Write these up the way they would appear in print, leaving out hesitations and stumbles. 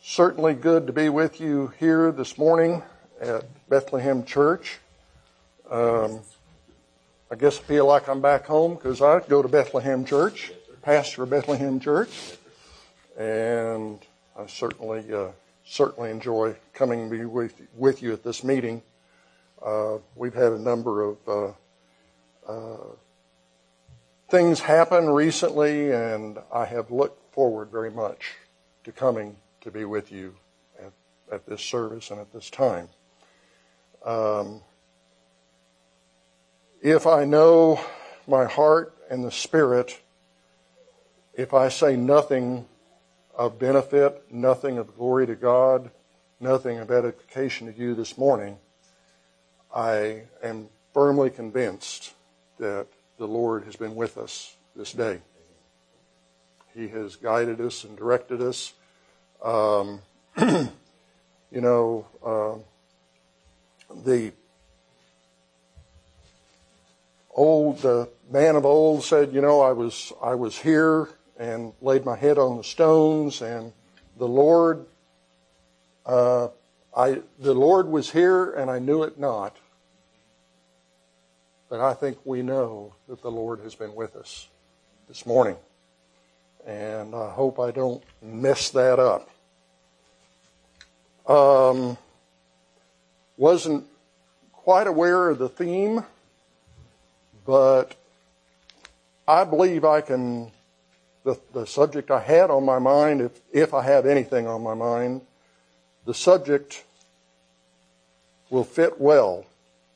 Certainly good to be with you here this morning at Bethlehem Church. I guess I feel like I'm back home because I go to Bethlehem Church, pastor of Bethlehem Church, and I certainly enjoy coming to be with you at this meeting. We've had a number of things happen recently, and I have looked forward very much to coming to be with you at this service and at this time. If I know my heart and the Spirit, if I say nothing of benefit, nothing of glory to God, nothing of edification to you this morning, I am firmly convinced that the Lord has been with us this day. He has guided us and directed us. The man of old said, I was here and laid my head on the stones, and the Lord was here and I knew it not. But I think we know that the Lord has been with us this morning. And I hope I don't mess that up. Wasn't quite aware of the theme, but I believe I can, the subject I had on my mind, if I have anything on my mind, the subject will fit well.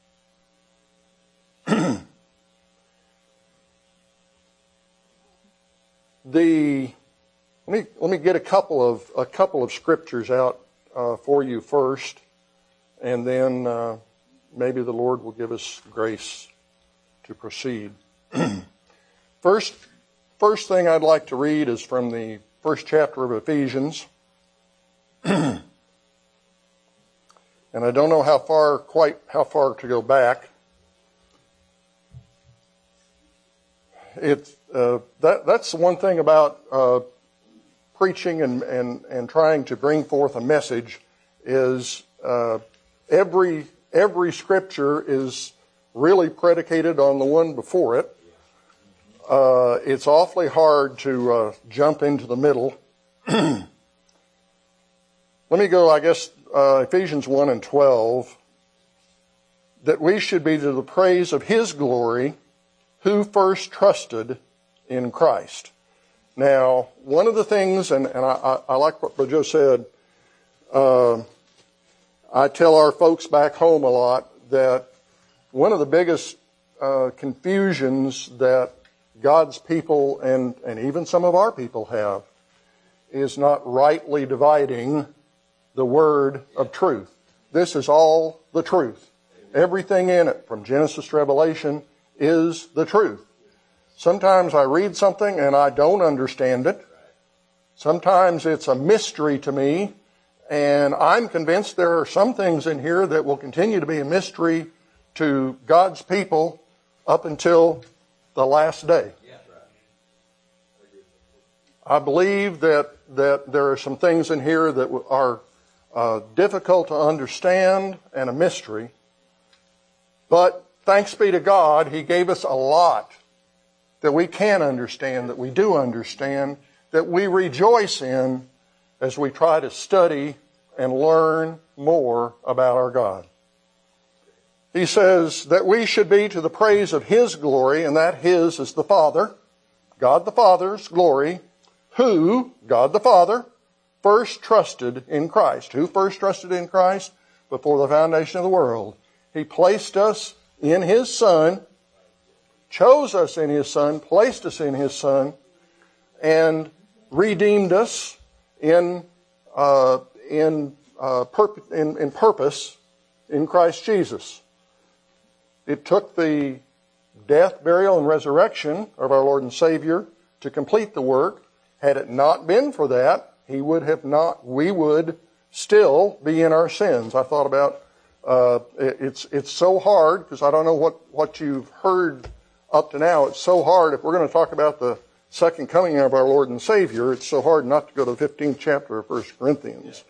Let me get a couple of scriptures out for you first, and then maybe the Lord will give us grace to proceed. First thing I'd like to read is from the first chapter of Ephesians, and I don't know how far to go back. That's the one thing about preaching and trying to bring forth a message is every scripture is really predicated on the one before it. It's awfully hard to jump into the middle. Let me go, Ephesians 1 and 12, that we should be to the praise of His glory, who first trusted in Christ. Now, one of the things, and I like what Brother Joe said, I tell our folks back home a lot that one of the biggest confusions that God's people and even some of our people have is not rightly dividing the word of truth. This is all the truth. Everything in it, from Genesis to Revelation, is the truth. Sometimes I read something and I don't understand it. Sometimes it's a mystery to me, and I'm convinced there are some things in here that will continue to be a mystery to God's people up until the last day. I believe that there are some things in here that are difficult to understand and a mystery, but thanks be to God, He gave us a lot that we can understand, that we do understand, that we rejoice in as we try to study and learn more about our God. He says that we should be to the praise of His glory, and that His is the Father, God the Father's glory, who, God the Father, first trusted in Christ. Who first trusted in Christ? Before the foundation of the world. He placed us in His Son, chose us in His Son, placed us in His Son, and redeemed us in purpose in Christ Jesus. It took the death, burial, and resurrection of our Lord and Savior to complete the work. Had it not been for that, we would still be in our sins. I thought about it's so hard, because I don't know what you've heard up to now. It's so hard if we're going to talk about the second coming of our Lord and Savior, it's so hard not to go to the 15th chapter of 1 Corinthians.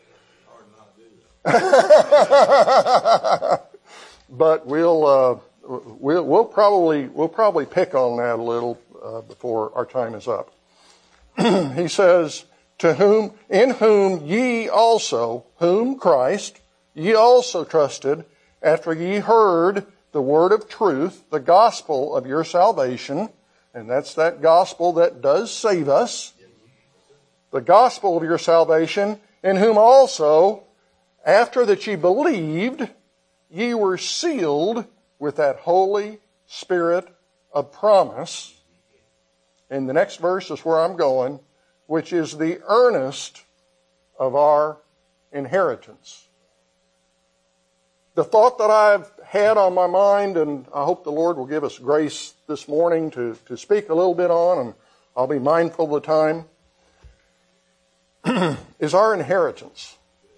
But we'll probably pick on that a little before our time is up. He says, in whom ye also, whom Christ, ye also trusted, after ye heard the word of truth, the gospel of your salvation, and that's that gospel that does save us, the gospel of your salvation, in whom also, after that ye believed, ye were sealed with that Holy Spirit of promise. And the next verse is where I'm going, which is the earnest of our inheritance. The thought that I've had on my mind, and I hope the Lord will give us grace this morning to speak a little bit on, and I'll be mindful of the time, is our inheritance.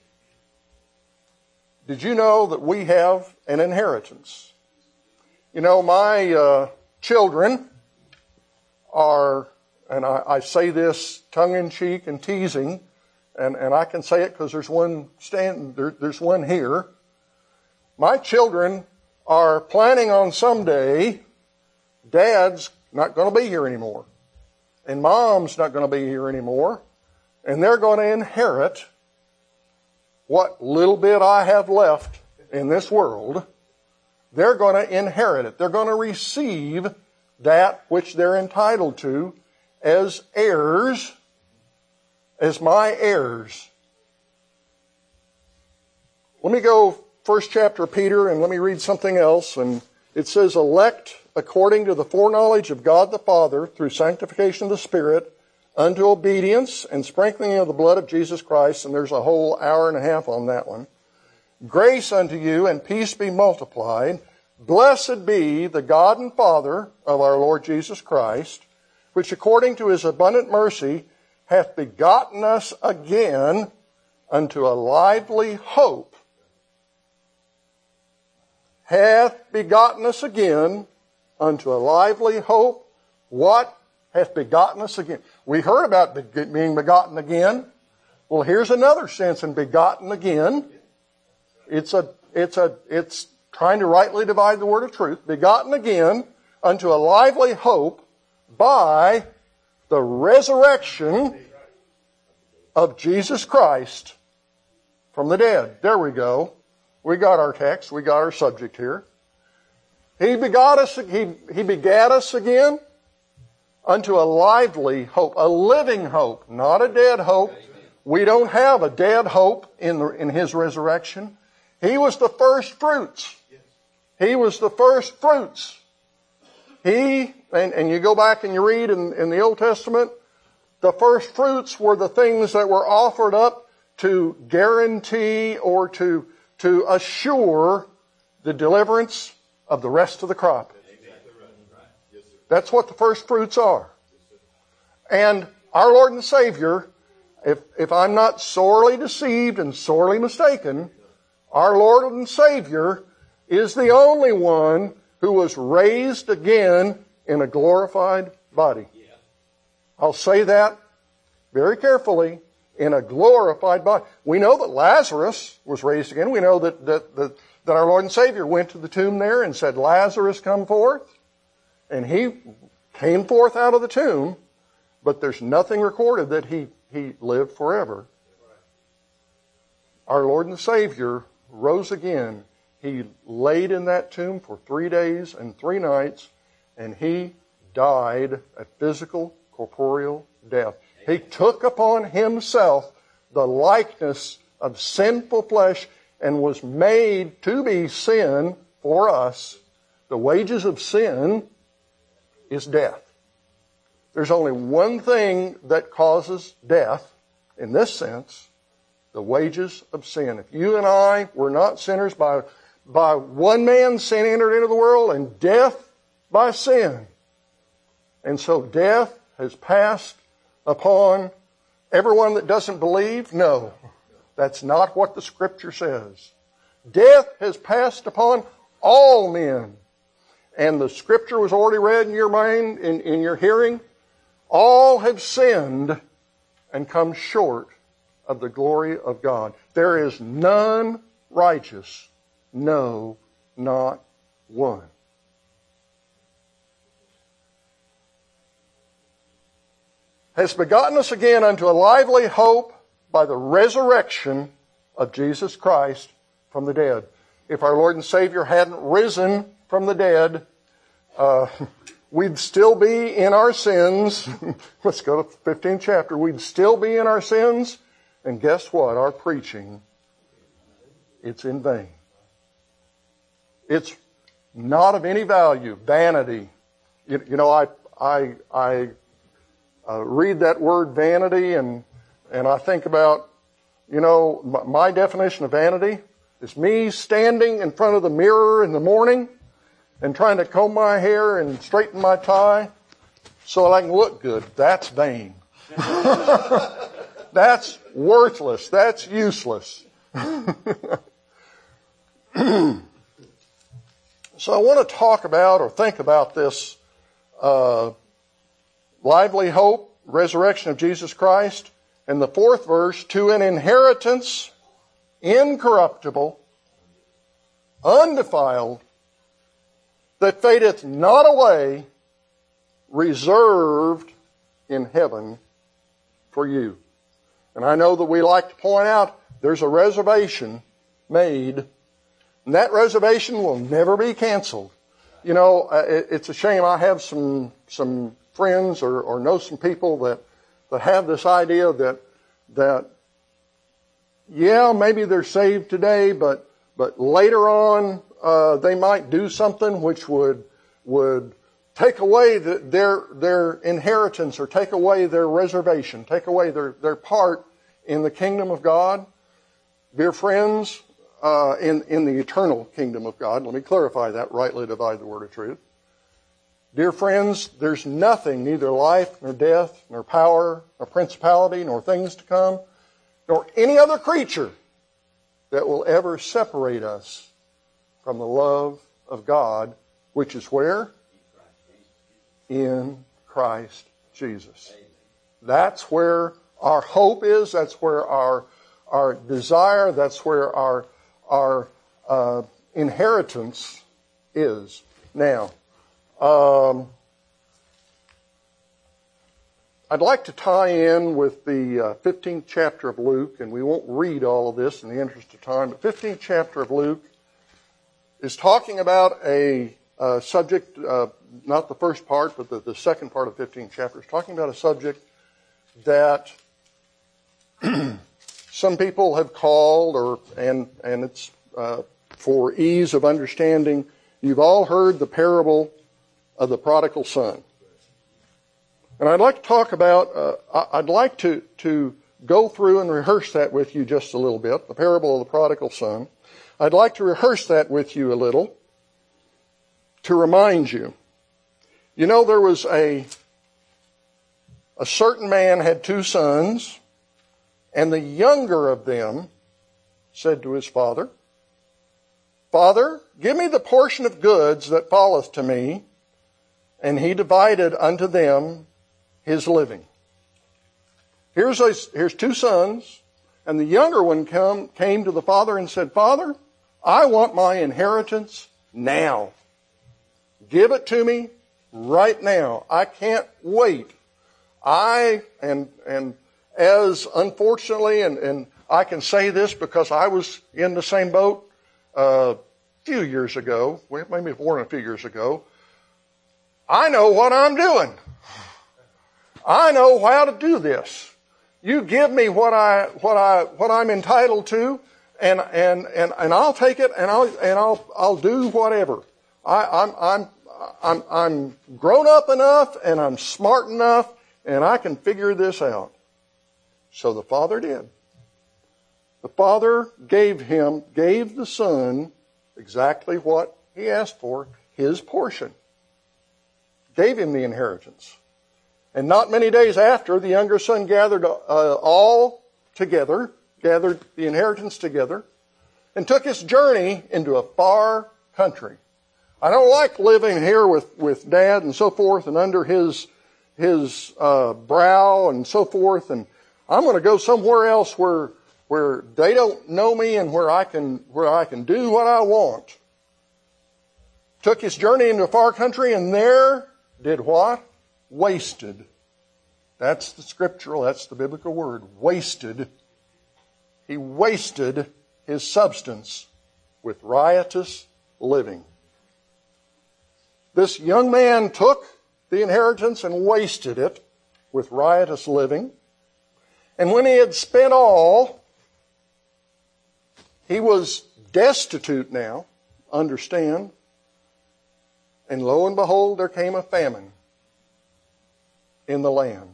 Did you know that we have an inheritance? You know, my children are, and I say this tongue-in-cheek and teasing, and I can say it because there's one here. My children are planning on someday, Dad's not going to be here anymore, and Mom's not going to be here anymore, and they're going to inherit what little bit I have left in this world. They're going to inherit it. They're going to receive that which they're entitled to as heirs, as my heirs. Let me go first chapter of Peter and let me read something else. And it says, elect according to the foreknowledge of God the Father through sanctification of the Spirit unto obedience and sprinkling of the blood of Jesus Christ. And there's a whole hour and a half on that one. Grace unto you and peace be multiplied. Blessed be the God and Father of our Lord Jesus Christ, which according to his abundant mercy hath begotten us again unto a lively hope. Hath begotten us again unto a lively hope. What hath begotten us again? We heard about being begotten again. Well, here's another sense in begotten again. It's trying to rightly divide the word of truth. Begotten again unto a lively hope by the resurrection of Jesus Christ from the dead. There we go. We got our text. We got our subject here. He begat us again unto a lively hope, a living hope, not a dead hope. We don't have a dead hope in his resurrection. He was the first fruits. He was the first fruits. And you go back and you read in the Old Testament, the first fruits were the things that were offered up to guarantee or to assure the deliverance of the rest of the crop. That's what the first fruits are. And our Lord and Savior, if I'm not sorely deceived and sorely mistaken, our Lord and Savior is the only one who was raised again in a glorified body. I'll say that very carefully, in a glorified body. We know that Lazarus was raised again. We know that our Lord and Savior went to the tomb there and said, Lazarus, come forth. And he came forth out of the tomb, but there's nothing recorded that he lived forever. Our Lord and Savior rose again. He laid in that tomb for 3 days and 3 nights, and he died a physical, corporeal death. He took upon himself the likeness of sinful flesh and was made to be sin for us. The wages of sin is death. There's only one thing that causes death in this sense, the wages of sin. If you and I were not sinners, by one man sin entered into the world, and death by sin. And so death has passed upon everyone that doesn't believe? No, that's not what the Scripture says. Death has passed upon all men. And the Scripture was already read in your mind, in your hearing. All have sinned and come short of the glory of God. There is none righteous, no, not one. Has begotten us again unto a lively hope by the resurrection of Jesus Christ from the dead. If our Lord and Savior hadn't risen from the dead, we'd still be in our sins. Let's go to the 15th chapter. We'd still be in our sins. And guess what? Our preaching, it's in vain. It's not of any value. Vanity. You know, I read that word vanity and I think about, you know, my definition of vanity is me standing in front of the mirror in the morning and trying to comb my hair and straighten my tie so that I can look good. That's vain. That's worthless. That's useless. So I want to talk about or think about this lively hope, resurrection of Jesus Christ. And the fourth verse, to an inheritance incorruptible, undefiled, that fadeth not away, reserved in heaven for you. And I know that we like to point out there's a reservation made, and that reservation will never be canceled. You know, it's a shame. I have some friends or know some people that have this idea that yeah, maybe they're saved today, but later on they might do something which would take away their inheritance or take away their reservation, take away their part in the kingdom of God. Dear friends, in the eternal kingdom of God, let me clarify that, rightly divide the word of truth. Dear friends, there's nothing, neither life, nor death, nor power, nor principality, nor things to come, nor any other creature that will ever separate us from the love of God, which is where? In Christ Jesus. That's where our hope is. That's where our desire, that's where our inheritance is. Now, I'd like to tie in with the 15th chapter of Luke, and we won't read all of this in the interest of time, but 15th chapter of Luke is talking about a subject, not the first part, but the second part of 15th chapter is talking about a subject that some people have called, and it's for ease of understanding, you've all heard the parable of the prodigal son. And I'd like to talk about, I'd like to go through and rehearse that with you just a little bit, the parable of the prodigal son. I'd like to rehearse that with you a little to remind you. You know, there was a certain man had two sons, and the younger of them said to his father, Father, give me the portion of goods that falleth to me. And he divided unto them his living. Here's two sons, and the younger one came to the father and said, Father, I want my inheritance now. Give it to me right now. I can't wait. And as unfortunately, and I can say this because I was in the same boat a few years ago, maybe more than a few years ago. I know what I'm doing. I know how to do this. You give me what I'm entitled to, and I'll take it, and I'll do whatever. I'm grown up enough, and I'm smart enough, and I can figure this out. So the father did. The father gave the son exactly what he asked for, his portion. Gave him the inheritance. And not many days after, the younger son gathered all together, gathered the inheritance together, and took his journey into a far country. I don't like living here with Dad and so forth and under his brow and so forth, and I'm going to go somewhere else where they don't know me and where I can do what I want. Took his journey into a far country and there did what? Wasted. That's the scriptural, that's the biblical word. Wasted. He wasted his substance with riotous living. This young man took the inheritance and wasted it with riotous living. And when he had spent all, he was destitute now, understand. And lo and behold, there came a famine in the land.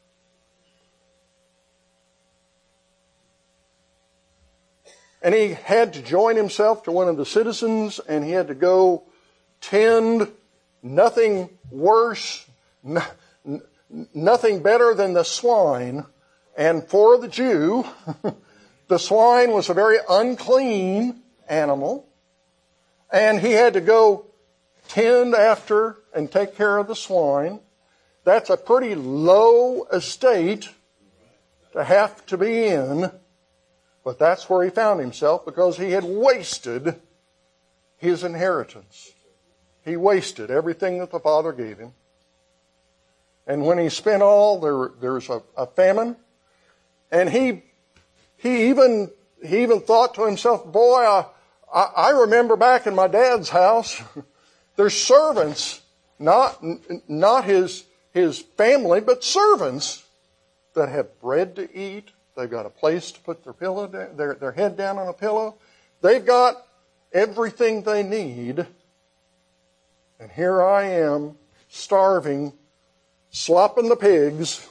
And he had to join himself to one of the citizens, and he had to go tend nothing worse, nothing better than the swine. And for the Jew, the swine was a very unclean animal, and he had to go tend after and take care of the swine. That's a pretty low estate to have to be in, but that's where he found himself because he had wasted his inheritance. He wasted everything that the Father gave him. And when he spent all, there's a famine. And he even thought to himself, boy, I remember back in my dad's house, there's servants, not his family, but servants that have bread to eat. They've got a place to put their head down on a pillow. They've got everything they need. And here I am, starving, slopping the pigs.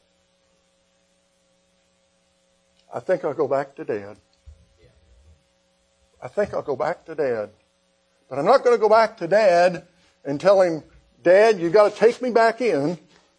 I think I'll go back to Dad. I think I'll go back to Dad. But I'm not going to go back to Dad and tell him, Dad, you've got to take me back in.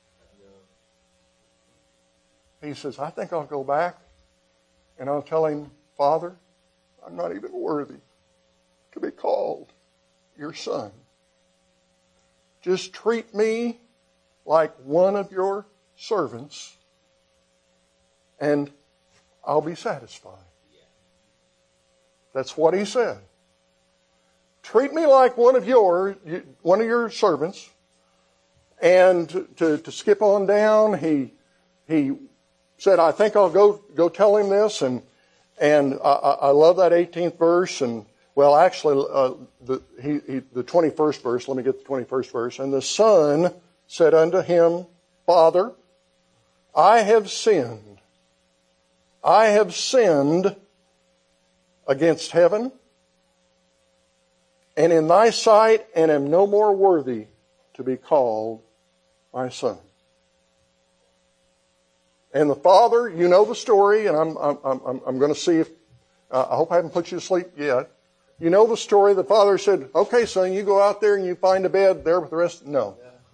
He says, I think I'll go back and I'll tell him, Father, I'm not even worthy to be called your son. Just treat me like one of your servants and I'll be satisfied. That's what he said. Treat me like one of your servants. And to skip on down, he said, I think I'll go tell him this. And I love that 18th verse. And well, actually, the 21st verse. Let me get the 21st verse. And the son said unto him, Father, I have sinned. I have sinned against heaven and in thy sight, and am no more worthy to be called my son. And the father, you know the story, and I'm going to see if I hope I haven't put you to sleep yet. You know the story. The father said, "Okay, son, you go out there and you find a bed there with the rest." No.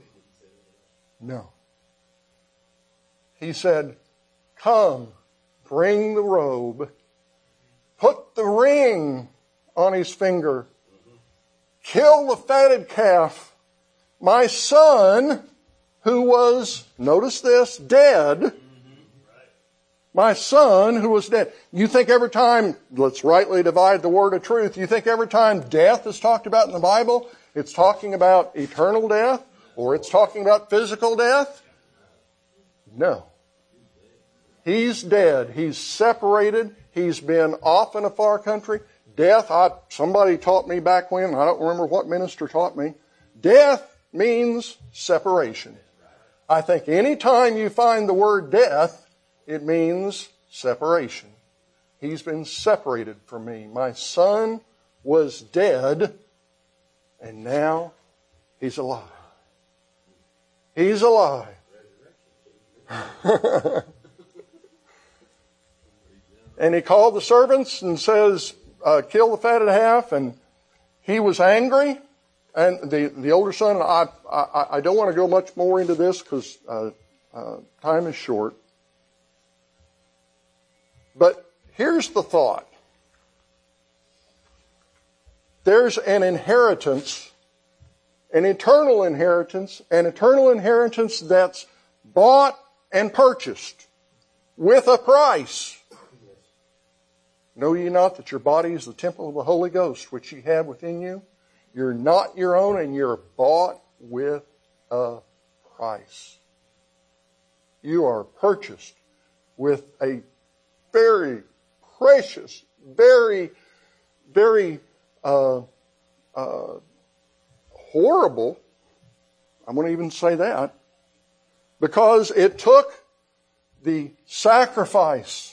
He said, "Come, bring the robe, put the ring on his finger, kill the fatted calf. My son, who was," notice this, "dead." My son who was dead. You think every time, let's rightly divide the word of truth, you think every time death is talked about in the Bible, it's talking about eternal death or it's talking about physical death? No. He's dead. He's separated. He's been off in a far country. Death, somebody taught me back when, I don't remember what minister taught me, death means separation. I think any time you find the word death, it means separation. He's been separated from me. My son was dead, and now he's alive. He's alive. And he called the servants and says, kill the fatted half, and he was angry. And the older son, I don't want to go much more into this because time is short. But here's the thought. There's an inheritance, an eternal inheritance that's bought and purchased with a price. Know ye not that your body is the temple of the Holy Ghost, which ye have within you? You're not your own, and you're bought with a price. You are purchased with a very precious, very, very horrible, I'm going to even say that, because it took the sacrifice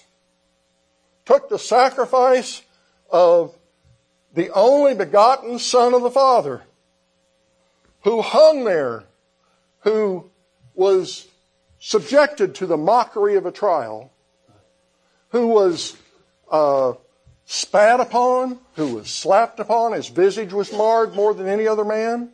of the only begotten Son of the Father, who hung there, who was subjected to the mockery of a trial, who was spat upon, who was slapped upon, his visage was marred more than any other man.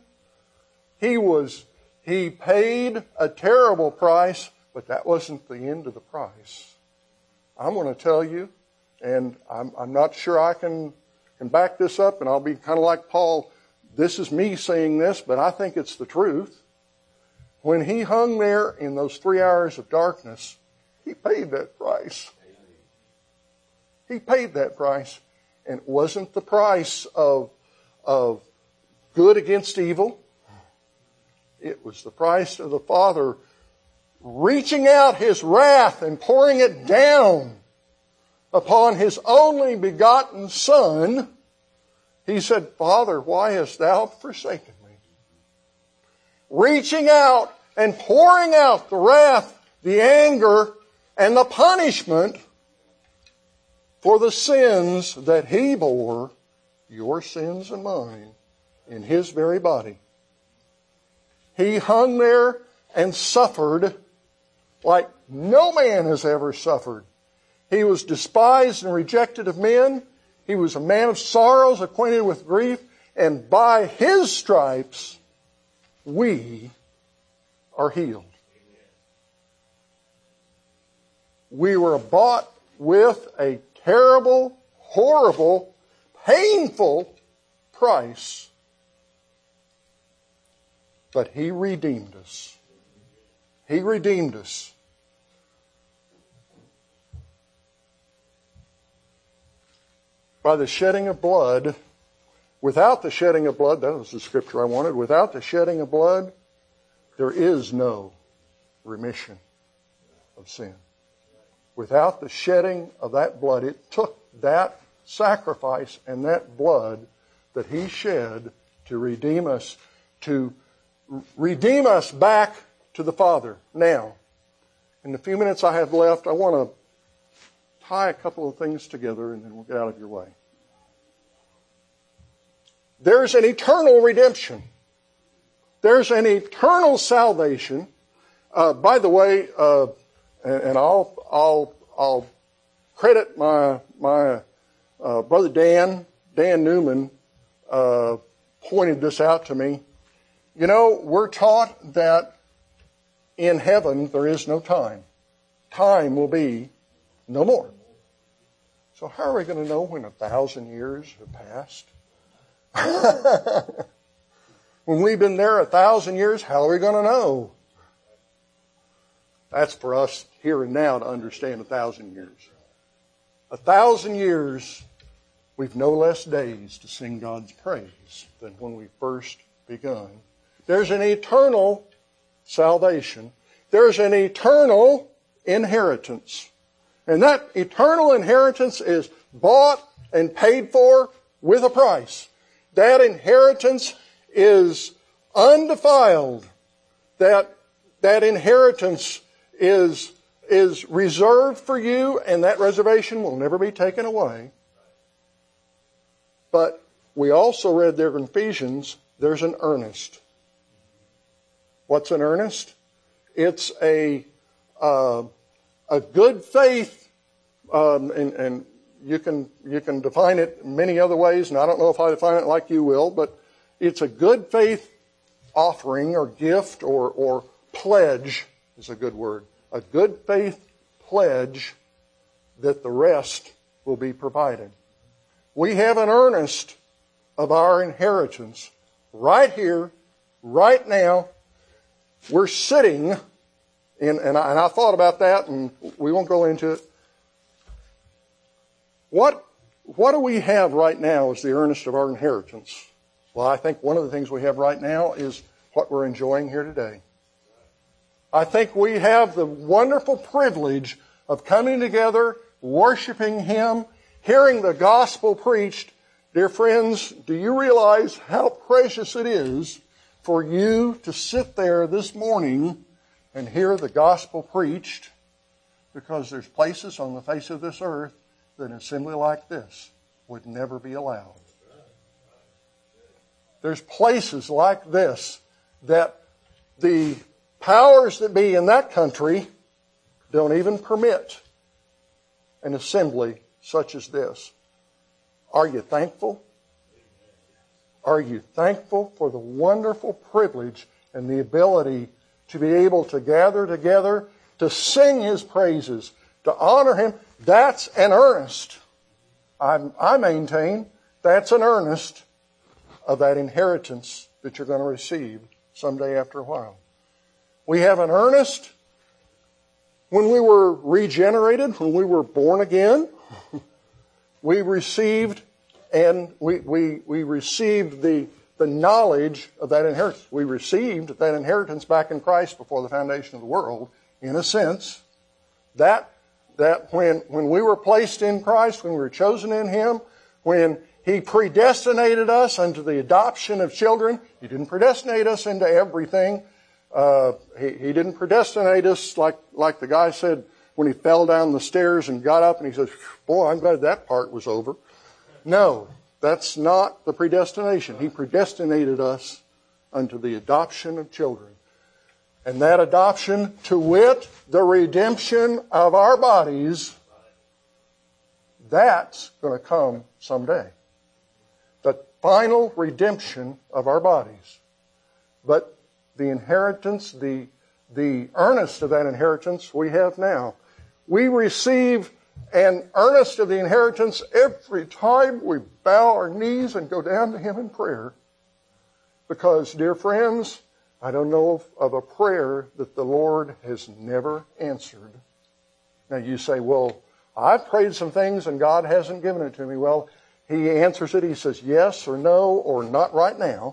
He paid a terrible price, but that wasn't the end of the price. I'm going to tell you, and I'm not sure I can back this up, and I'll be kind of like Paul. This is me saying this, but I think it's the truth. When he hung there in those 3 hours of darkness, he paid that price. He paid that price. And it wasn't the price of good against evil. It was the price of the Father reaching out His wrath and pouring it down upon His only begotten Son. He said, Father, why hast Thou forsaken me? Reaching out and pouring out the wrath, the anger, and the punishment for the sins that He bore, your sins and mine, in His very body. He hung there and suffered like no man has ever suffered. He was despised and rejected of men. He was a man of sorrows, acquainted with grief, and by His stripes we are healed. We were bought with a terrible, horrible, painful price. But He redeemed us. He redeemed us. By the shedding of blood. Without the shedding of blood, that was the scripture I wanted. Without the shedding of blood, there is no remission of sin. Without the shedding of that blood, it took that sacrifice and that blood that He shed to redeem us back to the Father. Now, in the few minutes I have left, I want to tie a couple of things together and then we'll get out of your way. There's an eternal redemption. There's an eternal salvation. By the way, and I'll credit my brother Dan Newman pointed this out to me. You know, we're taught that in heaven there is no time. Time will be no more. So how are we going to know when 1,000 years have passed? When we've been there 1,000 years, how are we going to know? That's for us here and now to understand 1,000 years. 1,000 years, we've no less days to sing God's praise than when we first begun. There's an eternal salvation. There's an eternal inheritance. And that eternal inheritance is bought and paid for with a price. That inheritance is undefiled. That inheritance is reserved for you, and that reservation will never be taken away. But we also read there in Ephesians, there's an earnest. What's an earnest? It's a good faith, and you can define it many other ways, and I don't know if I define it like you will, but it's a good faith offering or gift or pledge is a good word. A good faith pledge that the rest will be provided. We have an earnest of our inheritance right here, right now. We're sitting And I thought about that, and we won't go into it. What do we have right now as the earnest of our inheritance? Well, I think one of the things we have right now is what we're enjoying here today. I think we have the wonderful privilege of coming together, worshiping Him, hearing the gospel preached. Dear friends, do you realize how precious it is for you to sit there this morning and hear the gospel preached? Because there's places on the face of this earth that an assembly like this would never be allowed. There's places like this that the powers that be in that country don't even permit an assembly such as this. Are you thankful? Are you thankful for the wonderful privilege and the ability to be able to gather together, to sing His praises, to honor Him? That's an earnest. I maintain that's an earnest of that inheritance that you're going to receive someday after a while. We have an earnest when we were regenerated, when we were born again. We received the knowledge of that inheritance. We received that inheritance back in Christ before the foundation of the world, in a sense. That when we were placed in Christ, when we were chosen in Him, when He predestinated us unto the adoption of children. He didn't predestinate us into everything. He didn't predestinate us like the guy said when he fell down the stairs and got up and he says, boy, I'm glad that part was over. No, that's not the predestination. He predestinated us unto the adoption of children. And that adoption, to wit, the redemption of our bodies, that's going to come someday. The final redemption of our bodies. But the inheritance, the earnest of that inheritance we have now. We receive an earnest of the inheritance every time we bow our knees and go down to Him in prayer. Because, dear friends, I don't know of a prayer that the Lord has never answered. Now you say, well, I've prayed some things and God hasn't given it to me. Well, He answers it. He says yes or no or not right now.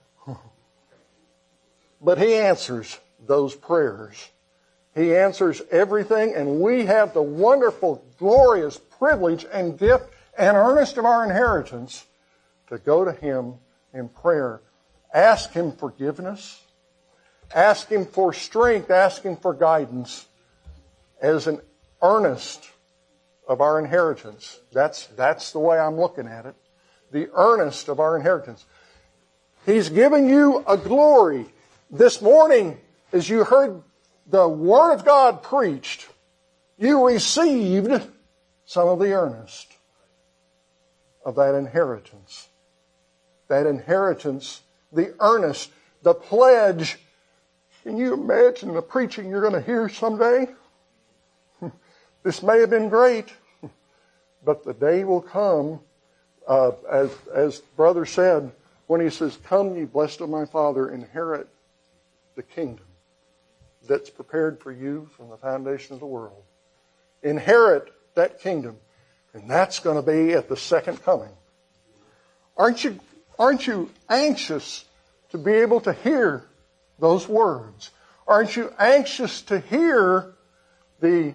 But He answers those prayers. He answers everything, and we have the wonderful, glorious privilege and gift and earnest of our inheritance to go to Him in prayer. Ask Him forgiveness. Ask Him for strength. Ask Him for guidance as an earnest of our inheritance. That's the way I'm looking at it. The earnest of our inheritance. He's given you a glory. This morning, as you heard the Word of God preached, you received some of the earnest of that inheritance. That inheritance, the earnest, the pledge. Can you imagine the preaching you're going to hear someday? This may have been great, but the day will come, as Brother said, when he says, "Come, ye blessed of my Father, inherit the kingdom that's prepared for you from the foundation of the world." Inherit that kingdom. And that's going to be at the second coming. Aren't you anxious to be able to hear those words? Aren't you anxious to hear the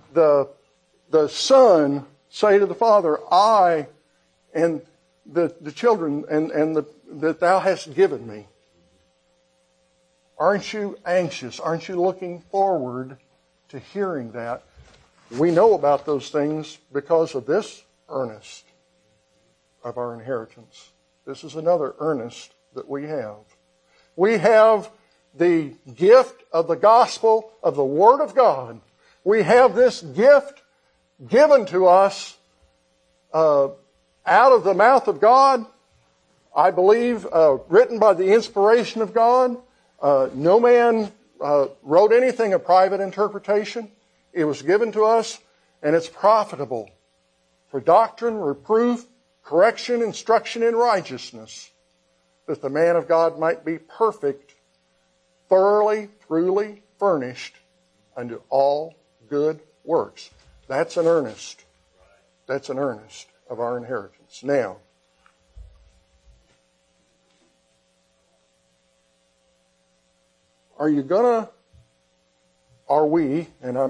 Son say to the Father, "I and the children and that thou hast given me"? Aren't you anxious? Aren't you looking forward to hearing that? We know about those things because of this earnest of our inheritance. This is another earnest that we have. We have the gift of the gospel of the Word of God. We have this gift given to us out of the mouth of God, I believe, written by the inspiration of God. No man wrote anything of private interpretation. It was given to us, and it's profitable for doctrine, reproof, correction, instruction in righteousness, that the man of God might be perfect, thoroughly, truly furnished unto all good works. That's an earnest. That's an earnest of our inheritance. Now, are we,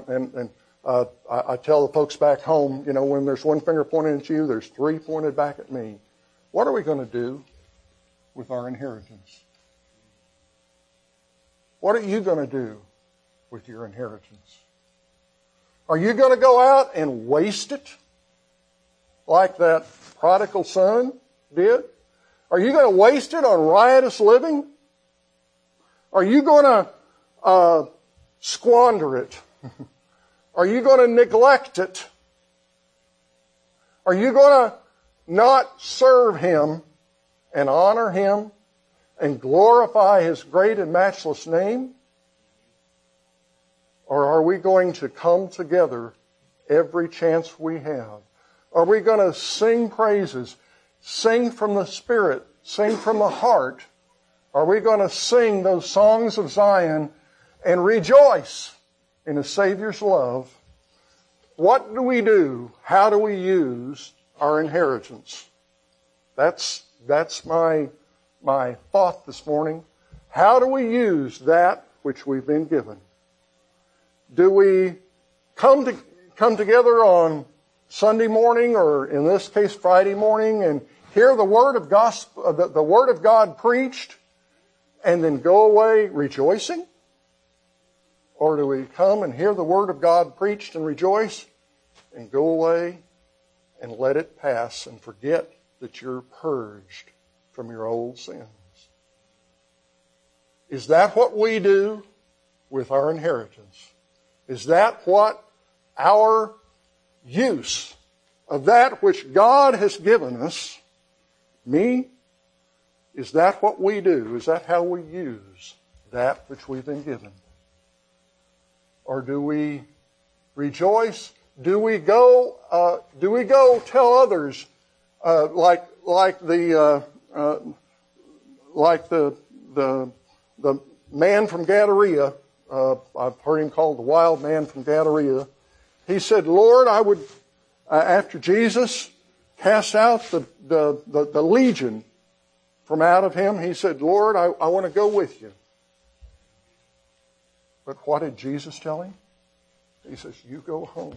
I tell the folks back home, when there's one finger pointing at you, there's three pointed back at me. What are we going to do with our inheritance? What are you going to do with your inheritance? Are you going to go out and waste it like that prodigal son did? Are you going to waste it on riotous living? Are you going to squander it? Are you going to neglect it? Are you going to not serve Him and honor Him and glorify His great and matchless name? Or are we going to come together every chance we have? Are we going to sing praises, sing from the Spirit, sing from the heart? Are we going to sing those songs of Zion and rejoice in the Savior's love? What do we do? How do we use our inheritance? That's my thought this morning. How do we use that which we've been given? Do we come together on Sunday morning, or in this case Friday morning, and hear the word of the word of God preached, and then go away rejoicing? Or do we come and hear the word of God preached and rejoice, and go away and let it pass and forget that you're purged from your old sins? Is that what we do with our inheritance? Is that what our use of that which God has given us, is that what we do? Is that how we use that which we've been given? Or do we rejoice? Do we go tell others, like the man from Gadara? I've heard him called the wild man from Gadara. He said, Lord, I would, after Jesus cast out the legion from out of him, he said, Lord, I want to go with you. But what did Jesus tell him? He says, you go home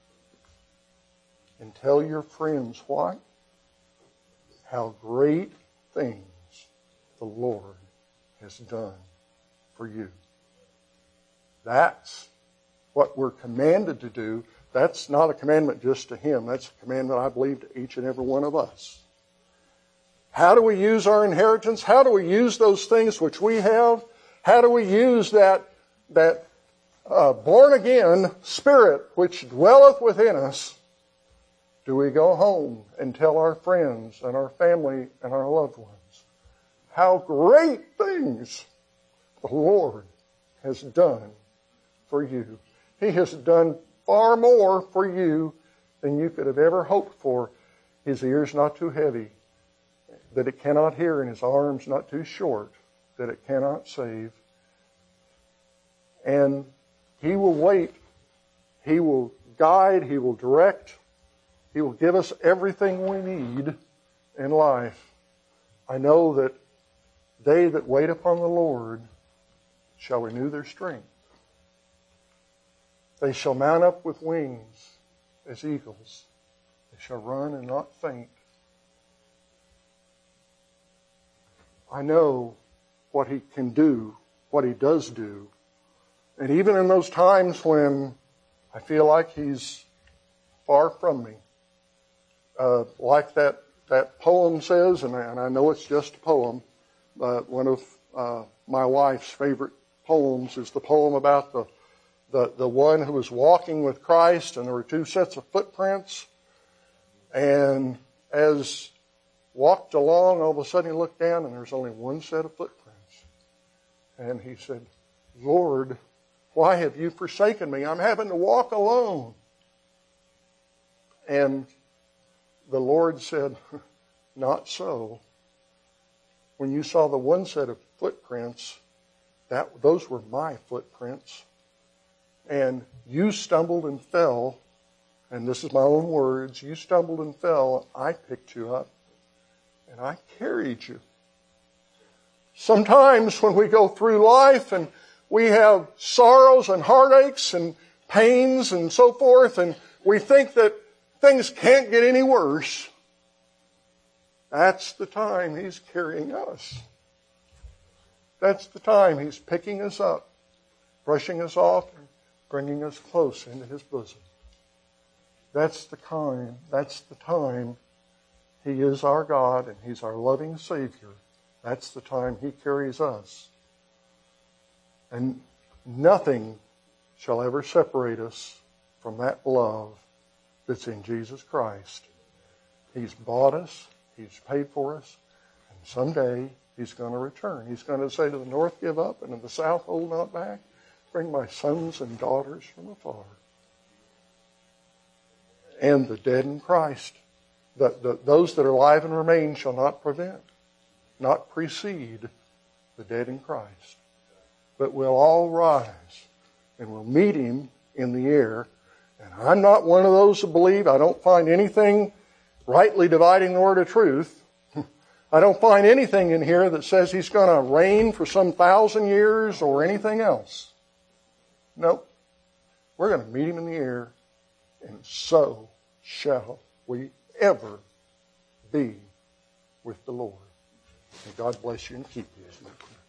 and tell your friends what? How great things the Lord has done for you. That's what we're commanded to do. That's not a commandment just to him. That's a commandment, I believe, to each and every one of us. How do we use our inheritance? How do we use those things which we have? How do we use that born-again spirit which dwelleth within us? Do we go home and tell our friends and our family and our loved ones how great things the Lord has done for you? He has done far more for you than you could have ever hoped for. His ear's not too heavy that it cannot hear, and his arm's not too short that it cannot save. And he will wait. He will guide. He will direct. He will give us everything we need in life. I know that they that wait upon the Lord shall renew their strength. They shall mount up with wings as eagles. They shall run and not faint. I know what he can do, what he does do. And even in those times when I feel like he's far from me, like that poem says, and I know it's just a poem, but one of my wife's favorite poems is the poem about the one who was walking with Christ, and there were two sets of footprints. And as walked along, all of a sudden he looked down, and there's only one set of footprints. And he said, Lord, why have you forsaken me? I'm having to walk alone. And the Lord said, not so. When you saw the one set of footprints, those were my footprints. and you stumbled and fell, and this is my own words, you stumbled and fell, I picked you up, and I carried you. Sometimes when we go through life and we have sorrows and heartaches and pains and so forth, and we think that things can't get any worse, that's the time He's carrying us. That's the time He's picking us up, brushing us off, and bringing us close into His bosom. That's the time He is our God and He's our loving Savior. That's the time He carries us. And nothing shall ever separate us from that love that's in Jesus Christ. He's bought us. He's paid for us. And someday He's going to return. He's going to say to the north, give up, and to the south, hold not back. Bring my sons and daughters from afar. And the dead in Christ, those that are alive and remain shall not precede the dead in Christ. But we'll all rise and we'll meet Him in the air. And I'm not one of those who believe. I don't find anything rightly dividing the word of truth. I don't find anything in here that says He's going to reign for some 1,000 years or anything else. Nope. We're going to meet Him in the air, and so shall we ever be with the Lord. May God bless you and keep you.